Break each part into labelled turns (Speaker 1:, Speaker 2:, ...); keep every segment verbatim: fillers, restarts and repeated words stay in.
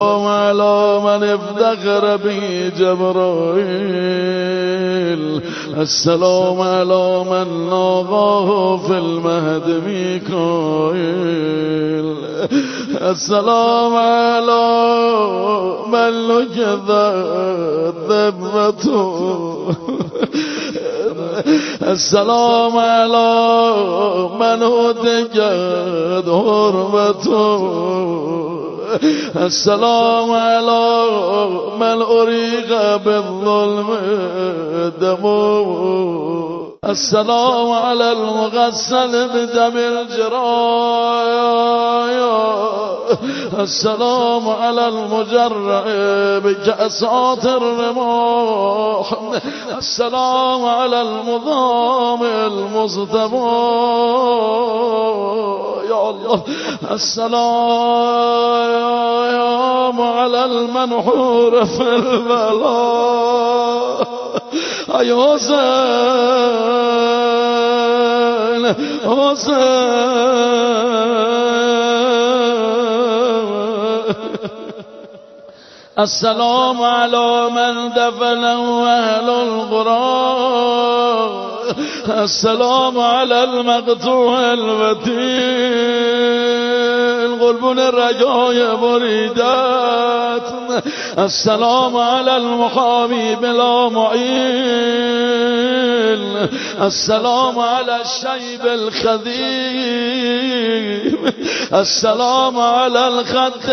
Speaker 1: على من افتخر به جبرائيل. السلام على من لاقاه في المهد ميكائيل. السلام على من نكثت ذمته. السلام على من هتكت حرمته. السلام على من أريق بالظلم دمه. السلام على المغسل بدم الجراح. السلام على المجرع بكأسات الرماح. السلام على المضام المصطفى يا الله. السلام على المنحور في البلاء. يا حسين حسين. السلام على من دفنه أهل القرى. السلام على المقطوع الوتين قلبون الرجاء بريدات. السلام على المحامي بلا معين. السلام على الشيب الخذيب. السلام على الخد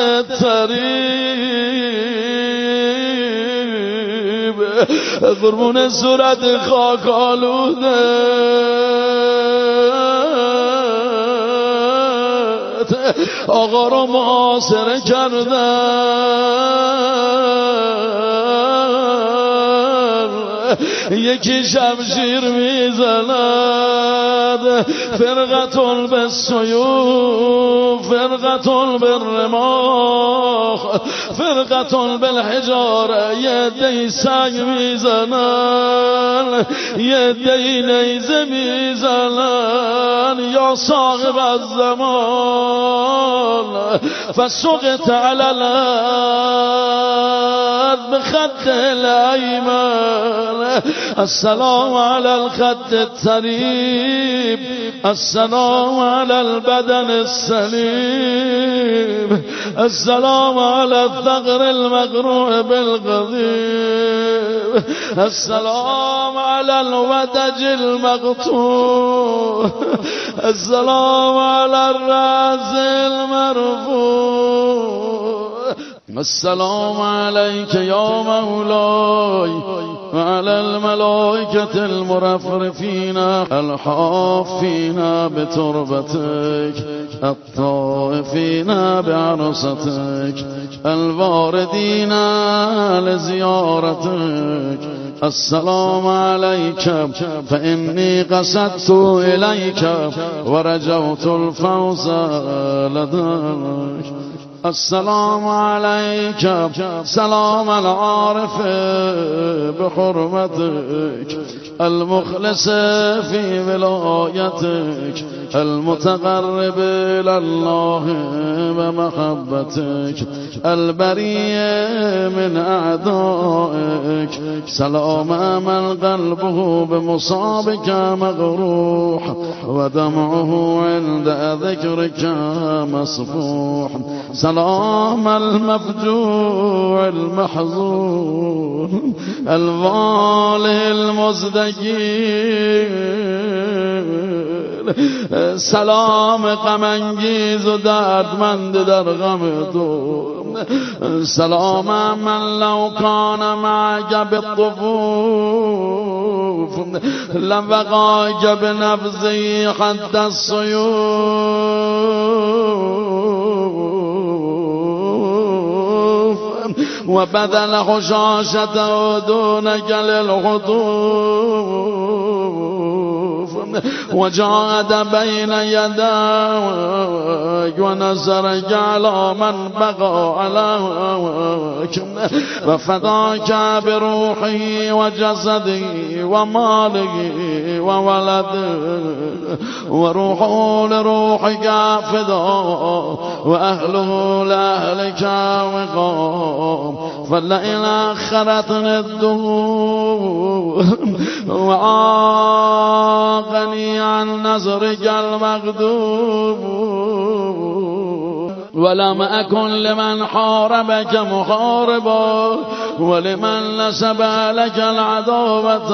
Speaker 1: التريب قربون صورت خاک آلوده آقا رو محاصره کردن. یکی شمشیر میزند فرقتون به سیوف فرقتون به رماح فرقتون بالحجاره. یه دی سنگ میزنن یه دی نیزه میزنن. یا صاحب الزمان فسقط على الارض بخد الایمن. السلام على الخد التريب. السلام على البدن السليم. السلام على الثغر المقروع بالقضيب. السلام على الودج المقطوع. السلام على الرأس المرفوع. السلام عليك يا مولاي وعلى الملائكة المرفرفين الحافين بتربتك الطائفين بعرصتك الواردين لزيارتك. السلام عليك فإني قصدت إليك ورجوت الفوز لديك. السلام عليك سلام العارف بحرمتك المخلص في ولايتك المتقرب إلى الله بمحبتك البريء من أعدائك. سلام من قلبه بمصابك مغروح ودمعه عند ذكرك مصفوح. سلام المفجوع المحزون الوالي المزدجين. سلام غم انگیز و دردمند در غم تو. سلام من لو کان معك بالطفوف لوقاك بنفسي حد السيوف وبدل حشاشته دونك للخطوف. وجاهد بين يديك ونصرك على من بغى على وفداك بروحي وجسدي ومالي وولدي وروحه لروحك فداء وأهله لأهلك وقام فلئن أخرتني الدهور وعاقني عن نظرك المغضوب ولم أكن لمن حاربك محاربا ولمن نسب لك العداوة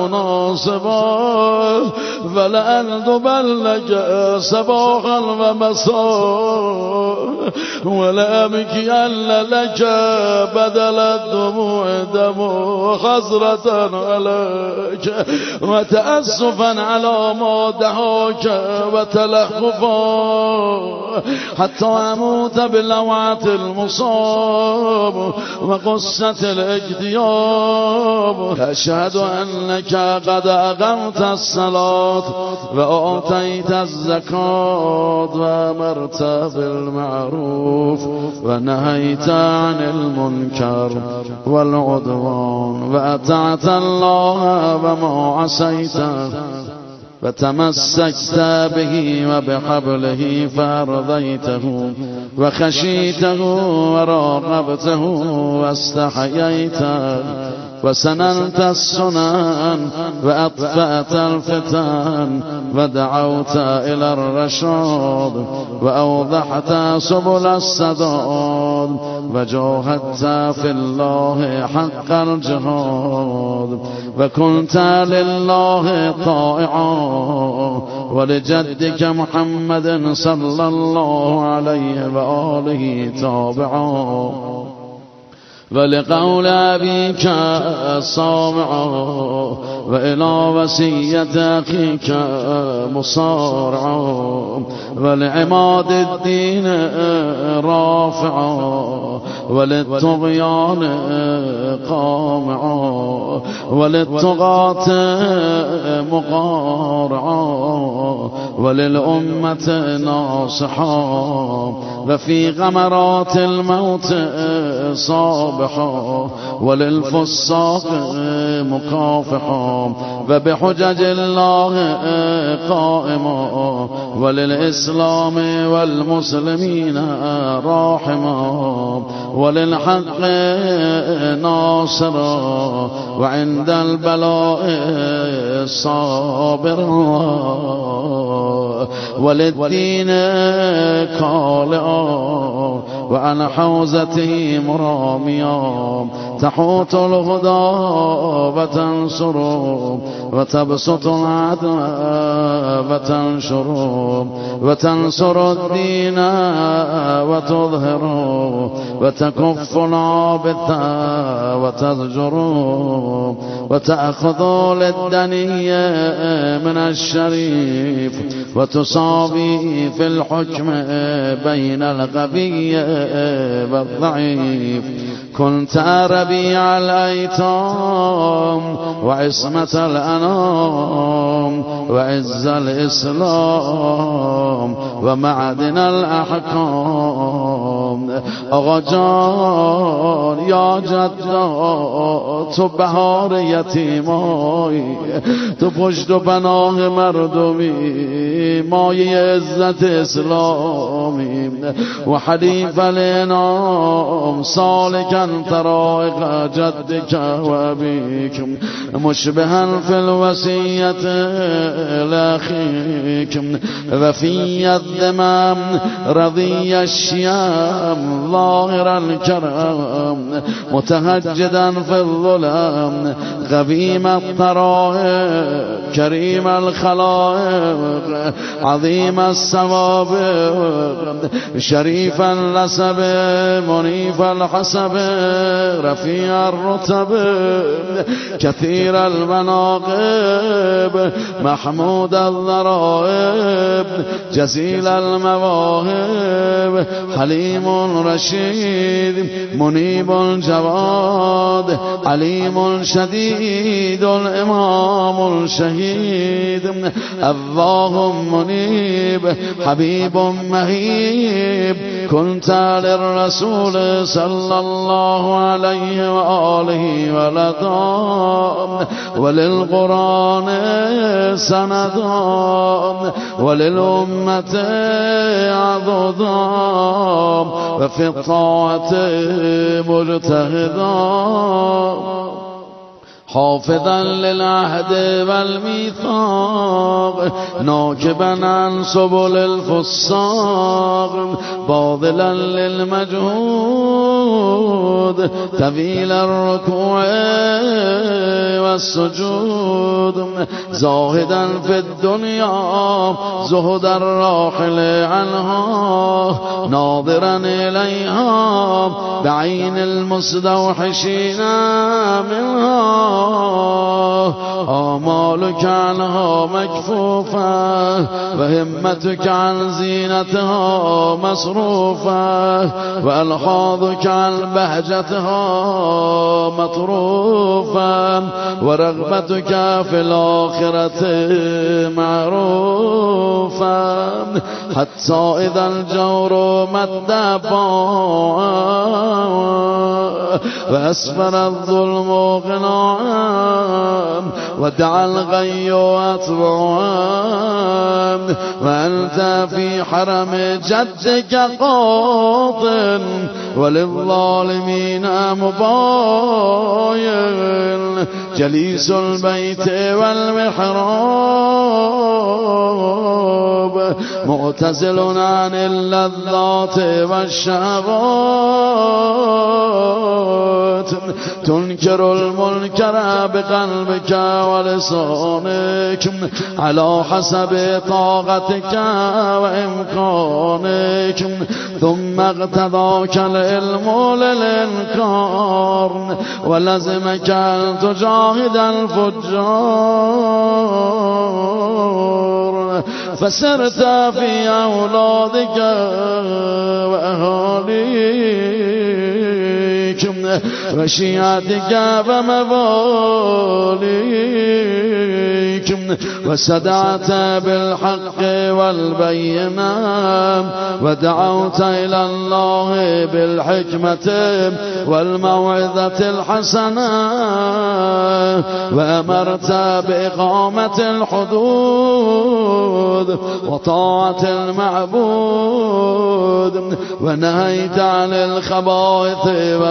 Speaker 1: مناصبا فلأندبن لك صباحا ومساء ولأبكين لك بدل الدموع دموع حسرة عليك وتأسفا على ما دهاك وتلهفا حتى أموت بلوعة المصاب وقصة الاكتئاب أشهد أنك قد أقمت الصلاة وأعطيت الزكاة وأمرت بالمعروف ونهيت عن المنكر والعدوان وأطعت الله وما عصيته فتمسكت به وبحبله فأرضيته وخشيته وراقبته واستحييته وسننت السنن وأطفأت الفتن ودعوت إلى الرشاد وأوضحت سبل السداد وجاهدت في الله حق الجهاد وكنت لله طائعا ولجدك محمد صلى الله عليه وآله تابعا ولقول أبيك صامعا وإلى وصية أخيك مصارعا ولعماد الدين رافعا وللطغيان قامعا وللطغاة مقارعا وللأمة ناصحا وفي غمرات الموت صابحا وللفساق مكافحا وبحجج الله قائما وللإسلام والمسلمين راحما وللحق ناصرا وعند البلاء صابرا وللدين كالئا وعن حوزته مراميا تحوت الهدى وتنصر وتبسط العدل وتنشر وتنصر الدين وتظهر وتكف العابث وتزجر وتأخذ للدني من الشريف وتصابي في الحكم بين الغبي والضعيف كنت ربيع الأيتام وعصمة الأنام وعز الإسلام ومعدن الأحكام آقا جان یا جدا تو بهار یتیمای تو پشت و پناه مردمی مایه عزت اسلامی و حلیف الانام سالکا طرائق جدك وابيك مشبها في الوصية لأخيك وفي الذمام رضي الشيام ظاهر الكرام متهجدا في الظلام غبيم الطرائق كريم الخلائق عظيم السوابق شريف النسب منيف الحسب رفيع الرتب كثير المناقب محمود الضرائب جزيل المواهب حليم رشيد منيب الجواد عليم شديد الإمام الشهيد اللهم منيب حبيب مهيب كنت للرسول صلى الله عليه وآله ولدا وللقرآن سندا وللأمة عضدا وفي الطاعة مجتهدا حافظا للعهد والميثاق ناكبا عن سبل الفساق باذلا للمجهود طويل الركوع والسجود زاهدا في الدنيا زهد الراحل عنها ناظرا إليها بعين المستوحشين منها آمالك عنها مكفوفة وهمتك عن زينتها مصروفة وألحاظك عن بهجتها مطروفة ورغبتك في الآخرة معروفة حتى إذا الجور مدبا وأسفر الظلم غناء ودعا الغي أطبعا وأنت في حرم جدك قاط وللظالمين مباين جليس البيت والمحراب معتزل عن اللذات والشهوات تنكر المنكر بقلبك ولسانك على حسب طاقتك وإمكانك ثم اقتضاك العلم للإنكار ولزمك أن تجاهد الفجار فسرت في أولادك وأهاليك وشيعتك ومواليك وسدعت بالحق والبينة ودعوت إلى الله بالحكمة والموعظة الحسنة وأمرت بإقامة الحدود وطاعة المعبود ونهيت عن الخبائث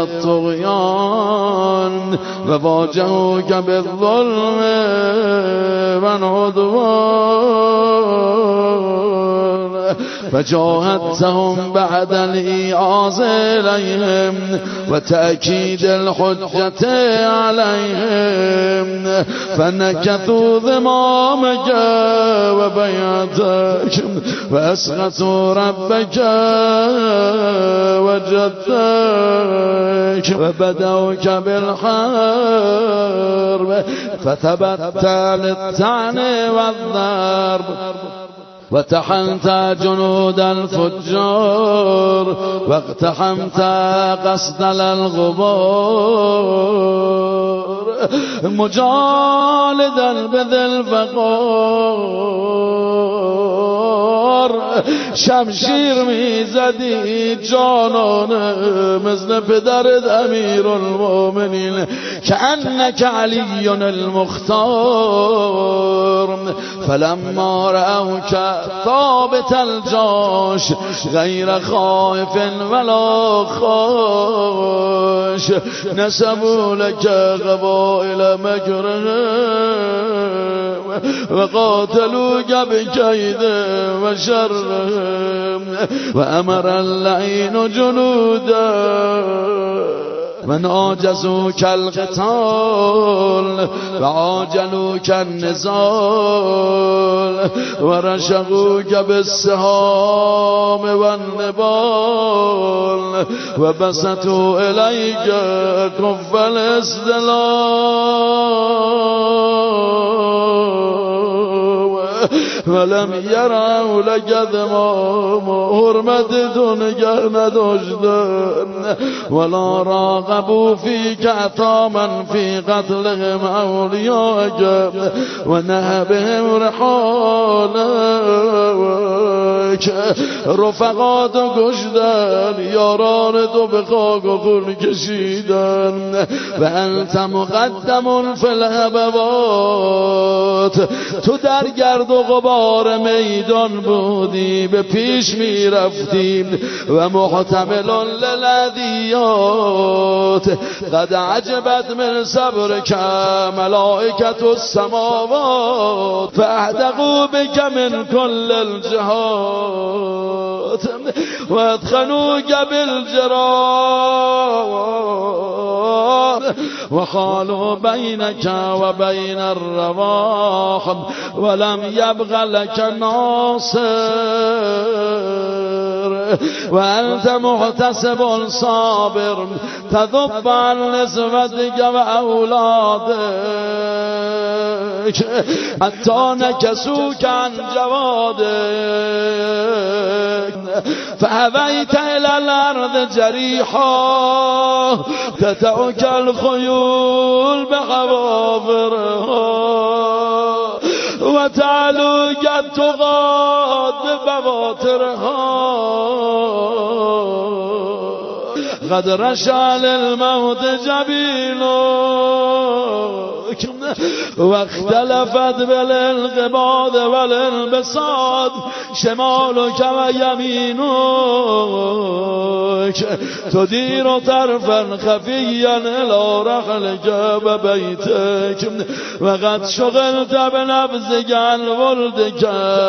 Speaker 1: والطغيان وواجهوك بالظلم والعدوان فجاهدتهم بعد الإيعاز إليهم وتأكيد الحجة عليهم فنكثوا ذمامك وبيعتك وأسخطوا ربك وجدك وبدوك بالحرب فثبت للطعن والضرب وتحنت جنود الفجار واقتحمت قصد الغبار مجالدا بذي الفقار شمشیر میزدی جانانه مثل پدرت امیر المؤمنین كأنك علي المختار فلما رأوك ثابت الجاش غير خائف ولا خاش نسبوا لك قبائل مكرهم وقاتلوك بكيد وشرهم وأمر اللعين جنودا من عاجزوك القتال وعاجلوك النزال ورشقوك بالسهام والنبال وبسطوا إليك كف الاستلام ولم یروا لگدما حرمت تو نگه نداشتن ولا راقبوا فیک عطاما فی قتلهم اولیاءک و نهبهم رحالک. رفقات و کشتن، یاران تو به خاک و خون کشیدن. و انت مقدم فی الهبوات، تو در گرد و غبار میدان بودی، به پیش می رفتیم. و محتمل للذیات قد عجبت من صبرک ملائکة السماوات فاحدقوا بک من کل الجهات و ادخلوک بالجرام و خالوا بینک و بین الرواح ولم یبق لک ناصر. و انت محتسب صابر تذب عن نسبتك و اولادك حتی نکسوک عن جوادك فهویت الى الارض جریحا تتعک الخیول بخوافرها و تعلوک التقاد ببواطرها قد رشع للموت جبينك واختلفت بالانقباض والانبساط شمالك ويمينك تدير طرفا خفيا الى رحلك وبيتك وقد شغلت بنفسك عن ولدك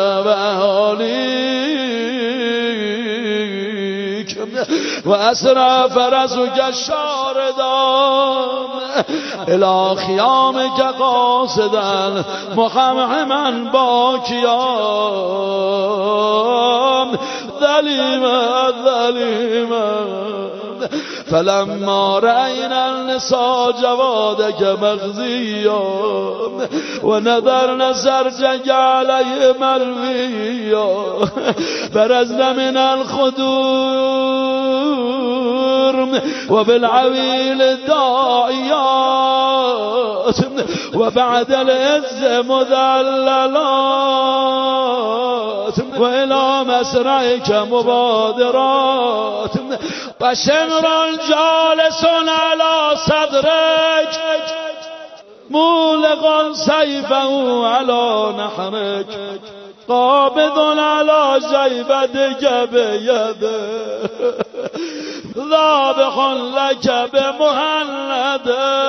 Speaker 1: واهاليك و اسرع فرسك الشاردان الى خیامك قاصدا محمحما باكيا ظليما ظليما. فلما رأينا النساء جوادك مغزيا ونظرنا سرجك عليه ملويا برزنا من الخدور وبالعويل الداعيات وبعد العز مذللات وإلى مسرعك مبادرات وشمر جالس على صدرك مولغا سيفه على نحرك قابض على جيبتك بيده ذابح لك بمهنده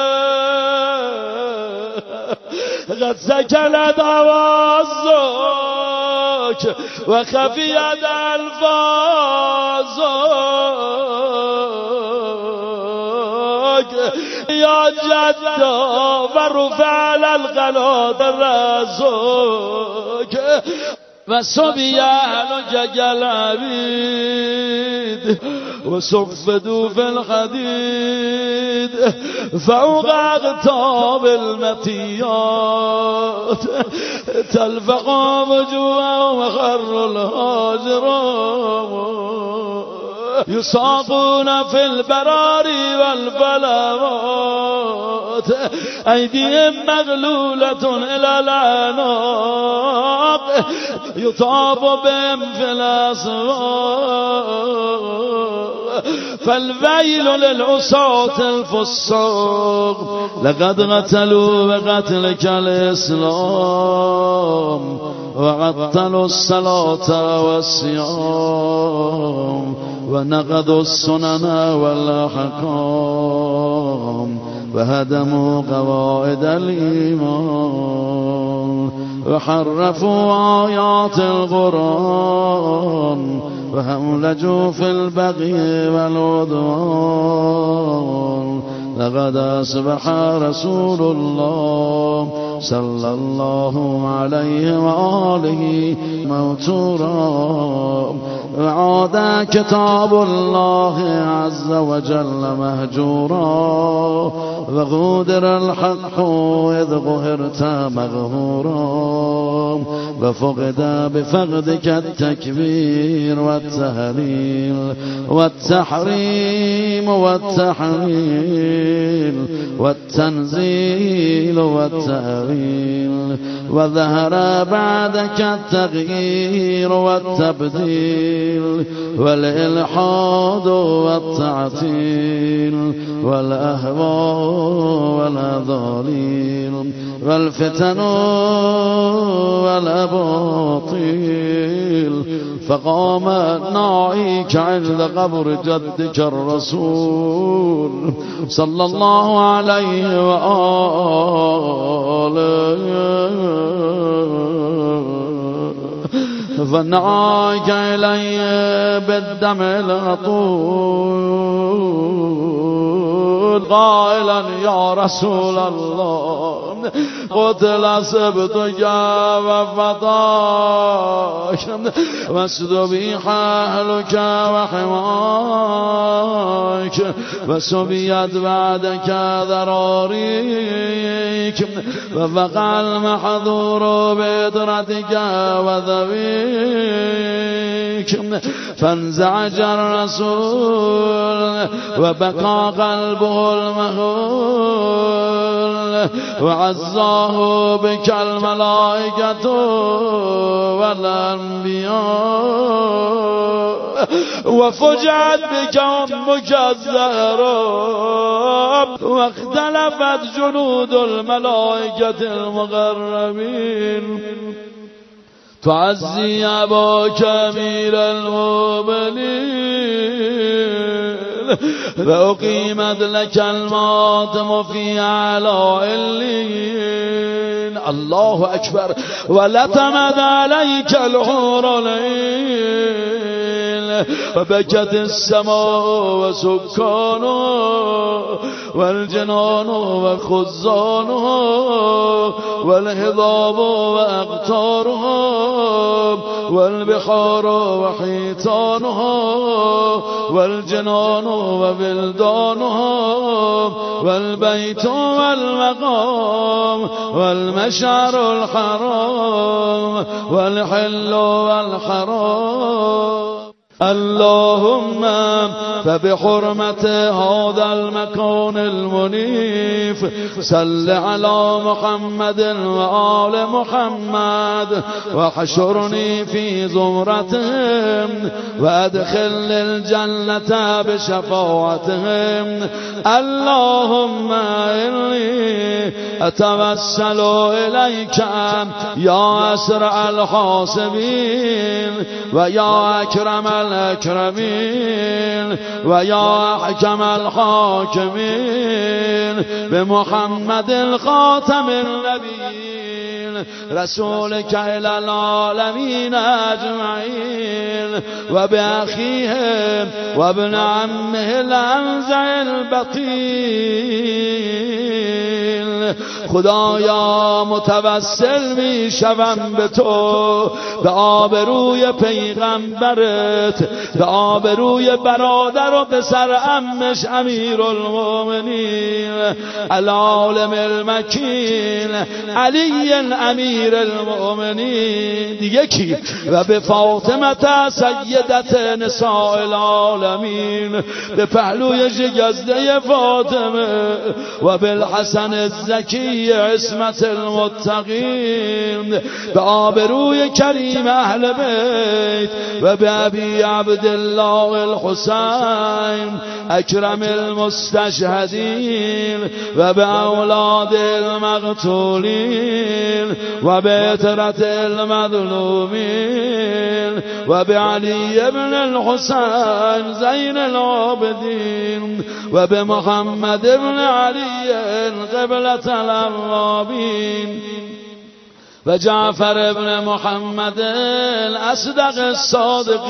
Speaker 1: قد سكنت أوازك وخفيت ألفاظك يا جدا ورفع على القناة رأسك وصبي أهلك كالعبيد وصفدوا في الحديد فوق أغتاب المتيات تلفق وجوههم وخر الهاجرون يساقون في البراري والفلوات أيديهم مغلولة إلى العناق يطاف بهم في الأسواق فالويل للعصاة الفساق لقد قتلوا بقتلك الإسلام وعطلوا الصلاة والصيام ونقضوا السنن والأحكام وهدموا قواعد الإيمان وحرفوا آيات القرآن وهملجوا في البغي والعدوان. لقد أصبح رسول الله صلى الله عليه وآله موتورا وعاد كتاب الله عز وجل مهجورا وغودر الحق إذ ظهرت مغهورا وفقد بفقدك التكبير والتهليل والتحريم والتحليل والتنزيل والتأويل وظهر بعدك التغيير والتبديل والإلحاد والتعطيل والأهواء والأضاليل والفتن والأباطيل فقام ناعيك عند قبر جدك الرسول صلى الله عليه وآله فنعاك إلي بالدم العطول قائلا يا رسول الله قتل سبطك وفضاك واستبيح أهلك وحماك وسبيت بعدك ذراريك وفقع المحظور بإدرتك وذويك فانزعج الرسول وبقى قلبه المهول وعزاه بك الملائكة والأنبياء وفجعت بك أمك الزهراء واختلفت جنود الملائكة المقربين تعزي أباك أمير المؤمنين فأقيمت لك الماطم في أعلى الليل الله أكبر ولتمت عليك الحور العين وبكت السماء وسكانها والجنان وخزانها والهضاب وأقطارها والبحار وحيطانها والجنان وبلدانها والبيت والمقام والمشعر الحرام والحل والحرام اللهم فبحرمة هذا المكان المنيف صل على محمد وآل محمد وحشرني في زمرتهم وأدخل الجنة بشفاعتهم اللهم إني أتوسل إليك يا أسرع الحاسبين ويا أكرم الأكرمين ويا أحكم الحاكمين بمحمد خاتم النبيين رسولك إلى العالمين أجمعين وبأخيه وابن عمه الأنزع البطيل خدایا متوسل می شوم به تو به آبروی پیغمبرت به آبروی برادر و پسر عمش امیرالمومنین العالم المکین علی امیر المؤمنین دیگه کی و به فاطمه سیدت نساء العالمین به پهلوی شکسته فاطمه و بالحسن الزکی عصمت المتقین به آبروی کریم اهل بیت و به ابی عبدالله الحسین اکرم المستشهدین و به اولاد المقتولین و به عترت المظلومین و به علی ابن الحسین زین العابدین و به محمد ابن علی قبلة الأوابين و جعفر ابن محمد الأصدق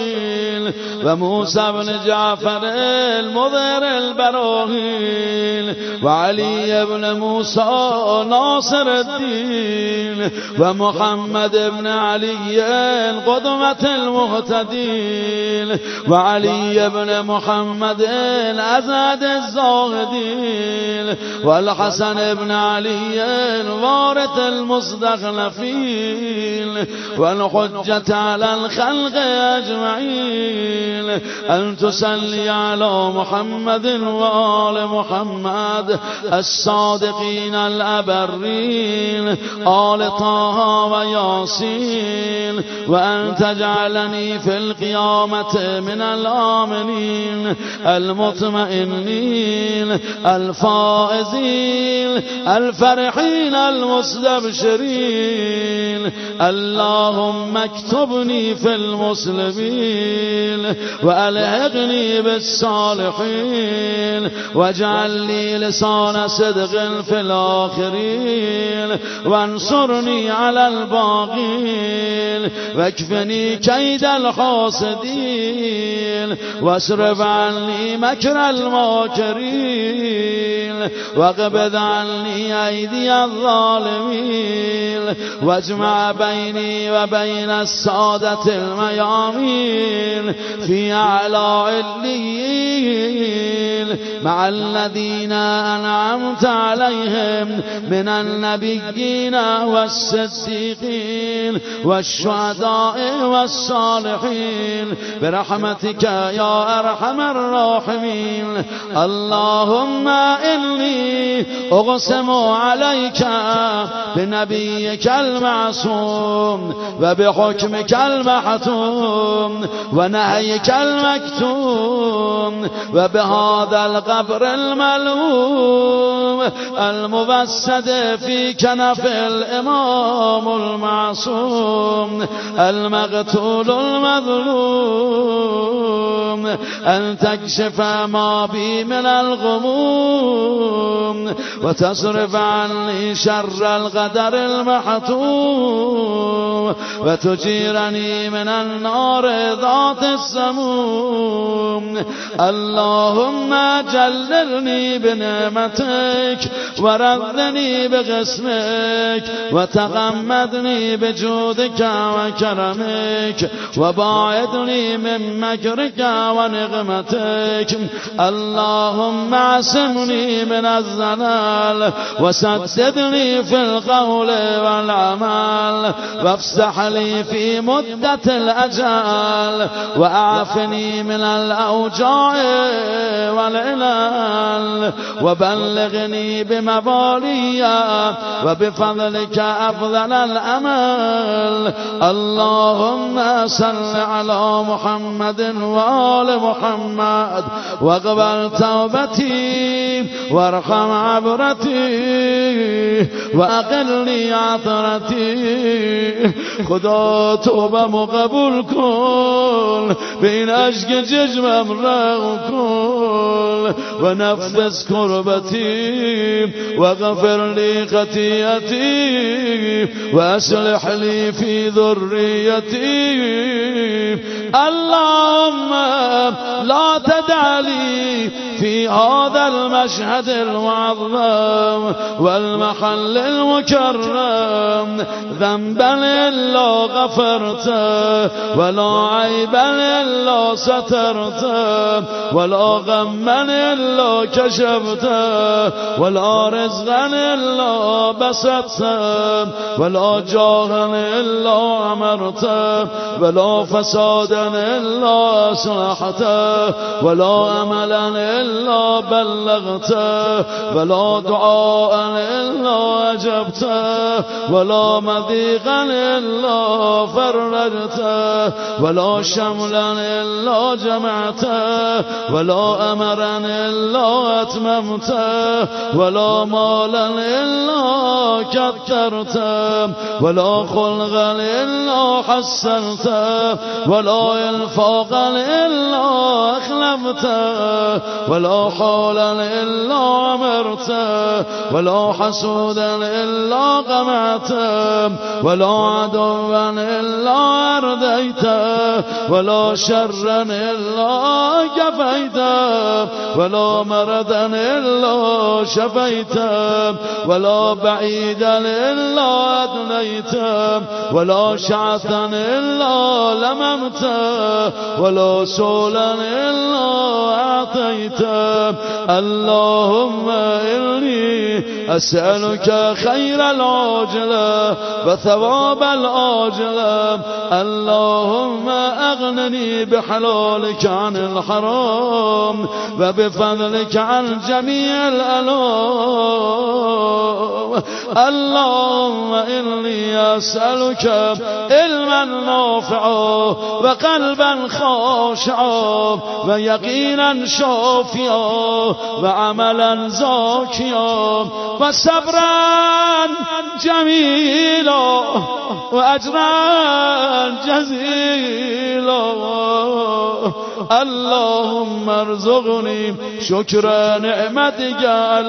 Speaker 1: الصادقين و موسى ابن جعفر المظهر البراهين وعلي بن موسى ناصر الدين ومحمد بن علي قدوة المهتدين وعلي بن محمد أزهد الزاهدين والحسن بن علي وارث المستخلفين والحجة على الخلق أجمعين أن تصلي على محمد وآل محمد الصادقين الأبرين آل طه وياسين وأن تجعلني في القيامة من الآمنين المطمئنين الفائزين الفرحين المستبشرين. اللهم اكتبني في المسلمين وألحقني بالصالحين واجعل لي لسان صدق في الآخرين وانصرني على الباغين واكفني كيد الحاسدين واصرف عني مكر الماكرين واقبض عني أيدي الظالمين واجمع بيني وبين السادة الميامين في أعلى عليين مع الذين أنعمت عليهم من النبيين والصديقين والشهداء والصالحين برحمتك يا أرحم الراحمين. اللهم إني أقسم عليك بنبيك المعصوم وبحكمك المحتوم ونهيك المكتوم وبهذا القبر الملوم المبسد في كنف الإمام المعصوم المقتول المظلوم أن تكشف ما بي من الغموم وتصرف عني شر القدر المحتوم وتجيرني من النار ذات السموم. اللهم جللني بنعمتك وردني بقسمك وتغمدني بجودك وكرمك وباعدني من مكرك ونقمتك. اللهم عصمني من الزلال وسددني في القول والعمل وافسح لي في مدة الأجل وأعفني من الأوجاع والعلل وبلغني بمبالي وبفضلك أفضل الأمل. اللهم صل على محمد وآل محمد واقبل توبتي وارحم عبرتي وأقلني عثرتي. خدا توبه قبول کن بین عشق چشمم رحم کن و نفس کربتی و غفر لی خطیئتی و اصلح لی فی ذریتی. اللهم لا تدع لي في هذا المشهد المعظم والمحل المكرم ذنبا إلا غفرته ولا عيبا إلا سترته ولا غما إلا كشفته ولا رزقا إلا بسطته ولا جاها إلا أمرته ولا فسادا إلا أصلحته ولا أملا إلا بلغته ولا دعاء إلا أجبته ولا مضيقا إلا فرجته ولا شملا إلا جمعته ولا أمرا إلا أتممته ولا مالا إلا كثرته ولا خلقا إلا حسنته ولا ولا انفاقا إلا أخلفته ولا حولا إلا أمرته ولا حسودا إلا قمعته ولا عدوا إلا أرديته ولا شرا إلا كفيته ولا مرضا إلا شفيته ولا بعيدا إلا أدنيته ولا شعثا إلا لممته ولا سولا إلا أعطيته. اللهم إني أسألك خير العاجلة وثواب العاجلة. اللهم أغنني بحلالك عن الحرام وبفضلك عن جميع الألام. اللهم إني أسألك علما نافعا وقلبا خاشعا ويقينا شافيا وعملا زاكيا وصبرا جميلا وأجرا جزيلا. اللهم ارزقني شكر نعمتك